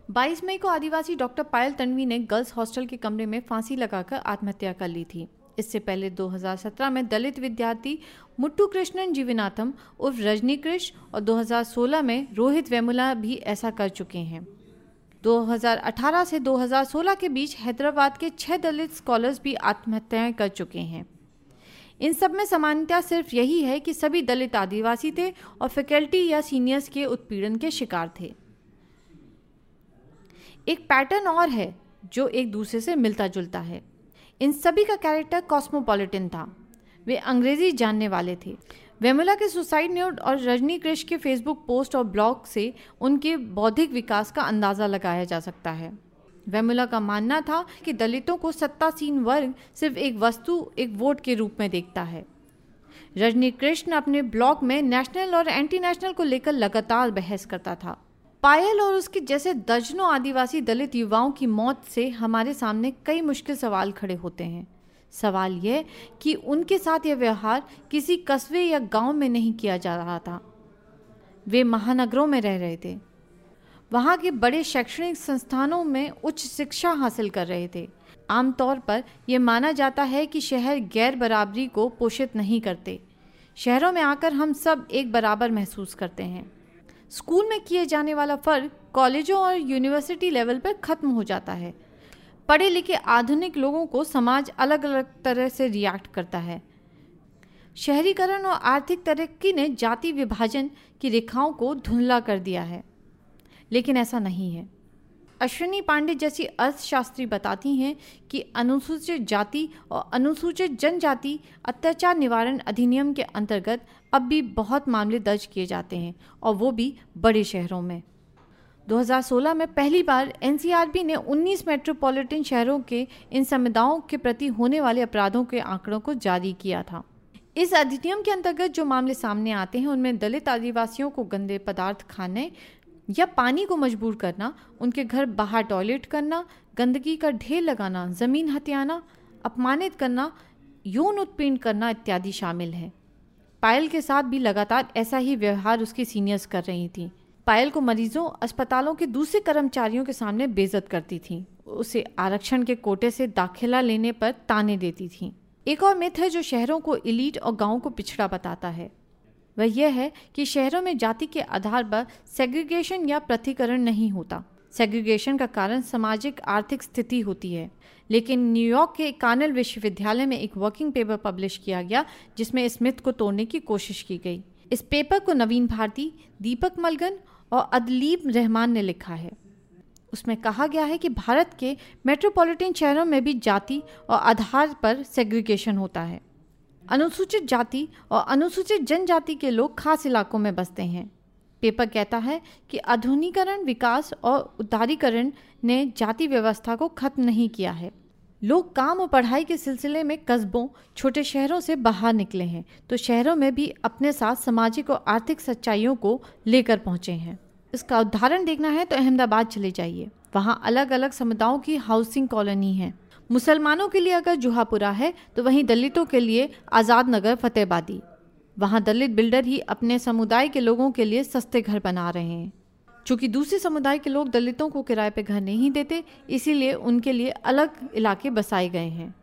22 मई को आदिवासी डॉक्टर पायल तन्वी ने girls hostel के कमरे में फांसी लगाकर आत्महत्या कर ली थी। इससे पहले 2017 में दलित विद्यार्थी मुट्टू कृष्णन जीवनाथम उर्फ रजनी कृष्ण और 2016 में रोहित वेमुला भी ऐसा कर चुके हैं। 2018 से 2016 के बीच हैदराबाद के 6 दलित स्कॉलर्स भी आत्महत्याएं कर चुके हैं। इन सब में समानता सिर्फ यही है कि सभी दलित आदिवासी थे और फैकल्टी या सीनियर्स के उत्पीड़न के शिकार थे। एक पैटर्न और है जो एक दूसरे से मिलता जुलता है। इन सभी का कैरेक्टर कॉस्मोपॉलिटन था। वे अंग्रेजी जानने वाले थे। वेमुला के सुसाइड नोट और रजनी कृष्ण के फेसबुक पोस्ट और ब्लॉग से उनके बौद्धिक विकास का अंदाज़ा लगाया जा सकता है। वेमुला का मानना था कि दलितों को सत्तासीन वर्ग सिर्फ एक वस्तु, एक वोट के रूप में देखता है। रजनी कृष्ण अपने ब्लॉग में नेशनल और एंटी नेशनल को लेकर लगातार बहस करता था। पायल और उसके जैसे दर्जनों आदिवासी दलित युवाओं की मौत से हमारे सामने कई मुश्किल सवाल खड़े होते हैं। सवाल यह कि उनके साथ यह व्यवहार किसी कस्बे या गांव में नहीं किया जा रहा था। वे महानगरों में रह रहे थे, वहाँ के बड़े शैक्षणिक संस्थानों में उच्च शिक्षा हासिल कर रहे थे। आमतौर पर यह माना जाता है कि शहर गैर बराबरी को पोषित नहीं करते। शहरों में आकर हम सब एक बराबर महसूस करते हैं। स्कूल में किए जाने वाला फ़र्क कॉलेजों और यूनिवर्सिटी लेवल पर ख़त्म हो जाता है। पढ़े लिखे आधुनिक लोगों को समाज अलग अलग तरह से रिएक्ट करता है। शहरीकरण और आर्थिक तरक्की ने जाति विभाजन की रेखाओं को धुंधला कर दिया है, लेकिन ऐसा नहीं है। अश्विनी पांडे जैसी अर्थशास्त्री बताती हैं कि अनुसूचित जाति और अनुसूचित जनजाति अत्याचार निवारण अधिनियम के अंतर्गत अब भी बहुत मामले दर्ज किए जाते हैं, और वो भी बड़े शहरों में। 2016 में पहली बार एनसीआरबी ने 19 मेट्रोपॉलिटन शहरों के इन समुदायों के प्रति होने वाले अपराधों के आंकड़ों को जारी किया था। इस अधिनियम के अंतर्गत जो मामले सामने आते हैं उनमें दलित आदिवासियों को गंदे पदार्थ खाने या पानी को मजबूर करना, उनके घर बाहर टॉयलेट करना, गंदगी का ढेर लगाना, ज़मीन हथियाना, अपमानित करना, यौन उत्पीड़न करना इत्यादि शामिल है। पायल के साथ भी लगातार ऐसा ही व्यवहार उसकी सीनियर्स कर रही थी। पायल को मरीजों, अस्पतालों के दूसरे कर्मचारियों के सामने बेइज्जत करती थी। उसे आरक्षण के कोटे से दाखिला लेने पर ताने देती थी। एक और मिथ है जो शहरों को एलीट और गाँव को पिछड़ा बताता है। वह यह है कि शहरों में जाति के आधार पर सेग्रीगेशन या पृथक्करण नहीं होता। सेग्रीगेशन का कारण सामाजिक आर्थिक स्थिति होती है। लेकिन न्यूयॉर्क के कार्नेल विश्वविद्यालय में एक वर्किंग पेपर पब्लिश किया गया जिसमें इस मिथ को तोड़ने की कोशिश की गई। इस पेपर को नवीन भारती, दीपक मलगन और अदलीब रहमान ने लिखा है। उसमें कहा गया है कि भारत के मेट्रोपॉलिटन शहरों में भी जाति और आधार पर सेग्रीगेशन होता है। अनुसूचित जाति और अनुसूचित जनजाति के लोग खास इलाकों में बसते हैं। पेपर कहता है कि आधुनिकीकरण, विकास और उदारीकरण ने जाति व्यवस्था को खत्म नहीं किया है। लोग काम और पढ़ाई के सिलसिले में कस्बों, छोटे शहरों से बाहर निकले हैं, तो शहरों में भी अपने साथ सामाजिक और आर्थिक सच्चाइयों को लेकर पहुंचे हैं। इसका उदाहरण देखना है तो अहमदाबाद चले जाइए। वहाँ अलग अलग समुदायों की हाउसिंग कॉलोनी है। मुसलमानों के लिए अगर जुहापुरा है तो वहीं दलितों के लिए आज़ाद नगर फतेहबादी। वहाँ दलित बिल्डर ही अपने समुदाय के लोगों के लिए सस्ते घर बना रहे हैं। चूँकि दूसरे समुदाय के लोग दलितों को किराए पे घर नहीं देते, इसीलिए उनके लिए अलग इलाके बसाए गए हैं।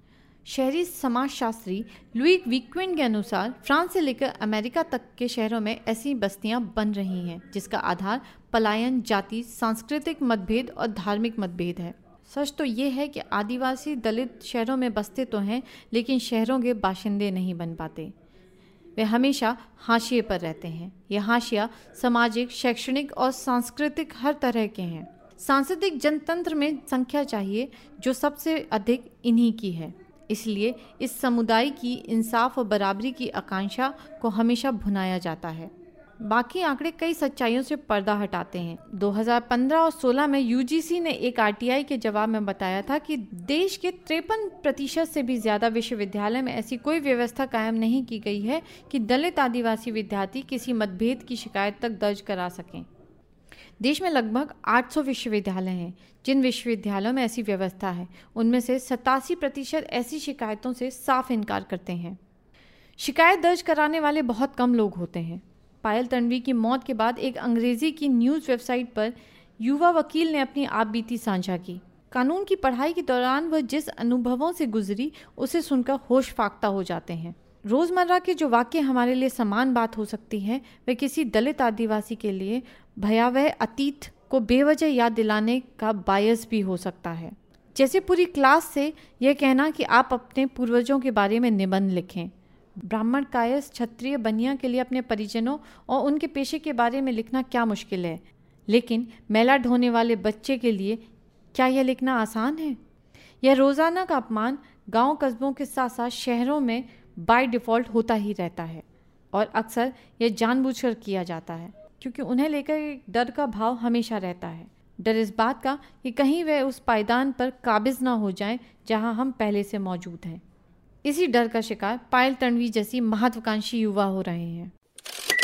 शहरी समाजशास्त्री लुई विक्वेन के अनुसार फ्रांस से लेकर अमेरिका तक के शहरों में ऐसी बस्तियां बन रही हैं जिसका आधार पलायन, जाति, सांस्कृतिक मतभेद और धार्मिक मतभेद है। सच तो ये है कि आदिवासी दलित शहरों में बसते तो हैं, लेकिन शहरों के बाशिंदे नहीं बन पाते। वे हमेशा हाशिए पर रहते हैं। यह हाशिया सामाजिक, शैक्षणिक और सांस्कृतिक हर तरह के हैं। सांस्कृतिक जनतंत्र में संख्या चाहिए जो सबसे अधिक इन्हीं की है। इसलिए इस समुदाय की इंसाफ और बराबरी की आकांक्षा को हमेशा भुनाया जाता है। बाकी आंकड़े कई सच्चाइयों से पर्दा हटाते हैं। 2015 और 16 में यूजीसी ने एक आरटीआई के जवाब में बताया था कि देश के 53% से भी ज़्यादा विश्वविद्यालय में ऐसी कोई व्यवस्था कायम नहीं की गई है कि दलित आदिवासी विद्यार्थी किसी मतभेद की शिकायत तक दर्ज करा सकें। देश में लगभग 800 विश्वविद्यालय हैं। जिन विश्वविद्यालयों में ऐसी व्यवस्था है उनमें से 87% ऐसी शिकायतों से साफ इनकार करते हैं। शिकायत दर्ज कराने वाले बहुत कम लोग होते हैं। पायल तन्वी की मौत के बाद एक अंग्रेजी की न्यूज़ वेबसाइट पर युवा वकील ने अपनी आपबीती साझा की। कानून की पढ़ाई के दौरान वह जिस अनुभवों से गुजरी उसे सुनकर होश फाख्ता हो जाते हैं। रोज़मर्रा के जो वाक्य हमारे लिए समान बात हो सकती है, वह किसी दलित आदिवासी के लिए भयावह अतीत को बेवजह याद दिलाने का बायस भी हो सकता है। जैसे पूरी क्लास से यह कहना कि आप अपने पूर्वजों के बारे में निबंध लिखें। ब्राह्मण कायस्थ क्षत्रिय बनिया के लिए अपने परिजनों और उनके पेशे के बारे में लिखना क्या मुश्किल है, लेकिन मैला ढोने वाले बच्चे के लिए क्या यह लिखना आसान है? यह रोज़ाना का अपमान गांव कस्बों के साथ साथ शहरों में बाय डिफ़ॉल्ट होता ही रहता है, और अक्सर यह जानबूझकर किया जाता है क्योंकि उन्हें लेकर एक डर का भाव हमेशा रहता है। डर इस बात का कि कहीं वे उस पायदान पर काबिज ना हो जाएं जहां हम पहले से मौजूद हैं। इसी डर का शिकार पायल तन्वी जैसी महत्वाकांक्षी युवा हो रहे हैं।